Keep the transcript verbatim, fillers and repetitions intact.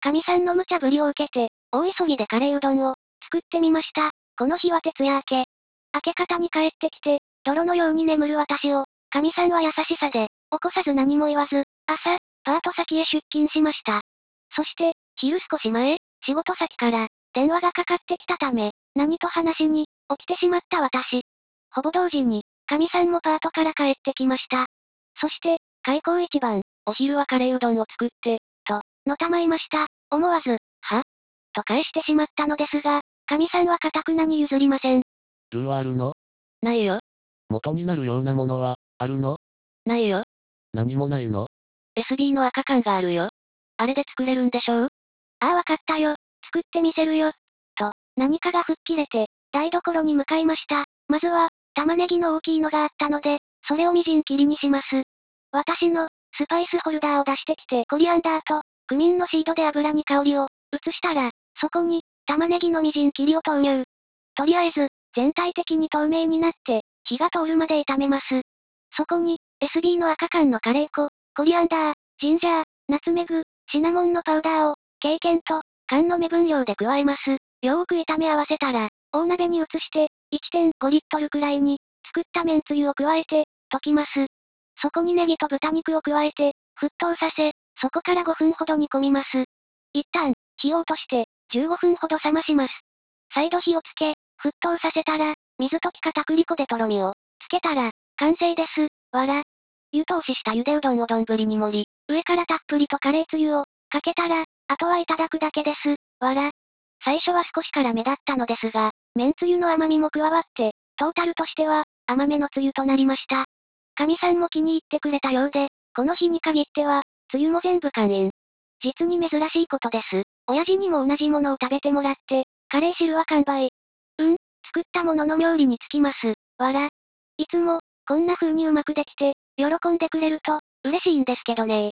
神さんの無茶ぶりを受けて、大急ぎでカレーうどんを、作ってみました。この日は徹夜明け。明け方に帰ってきて、泥のように眠る私を、神さんは優しさで、起こさず何も言わず、朝、パート先へ出勤しました。そして、昼少し前、仕事先から、電話がかかってきたため、何と話しに、起きてしまった私。ほぼ同時に、神さんもパートから帰ってきました。そして、開口一番、 お昼はカレーうどんを作って、 と、のたまいました。思わず、はと返してしまったのですが、神さんは堅くなに譲りません。 ルーはあるの？ ないよ。 元になるようなものは、あるの？ ないよ。 何もないの？ エスビー の赤缶があるよ。あれで作れるんでしょう？ああわかったよ。作ってみせるよ。と、何かが吹っ切れて、台所に向かいました。まずは、玉ねぎの大きいのがあったので、それをみじん切りにします。私の、スパイスホルダーを出してきてコリアンダーと、クミンのシードで油に香りを、移したら、そこに、玉ねぎのみじん切りを投入。とりあえず、全体的に透明になって、火が通るまで炒めます。そこに、エスビー の赤缶のカレー粉、コリアンダー、ジンジャー、ナツメグ、シナモンのパウダーを、経験と、缶の目分量で加えます。よーく炒め合わせたら、大鍋に移して、いってんごリットルくらいに、作っためんつゆを加えて、溶きます。そこにネギと豚肉を加えて、沸騰させ、そこからごふんほど煮込みます。一旦、火を落として、じゅうごふんほど冷まします。再度火をつけ、沸騰させたら、水溶き片栗粉でとろみを、つけたら、完成です。わら。湯通しした茹でうどんを丼に盛り、上からたっぷりとカレーつゆを、かけたら、あとはいただくだけです。わら。最初は少し辛めだったのですが、めんつゆの甘みも加わって、トータルとしては、甘めのつゆとなりました。神さんも気に入ってくれたようで、この日に限っては、つゆも全部完飲。実に珍しいことです。親父にも同じものを食べてもらって、カレー汁は完売。うん、作ったものの料理につきます。わら。いつも、こんな風にうまくできて、喜んでくれると、嬉しいんですけどね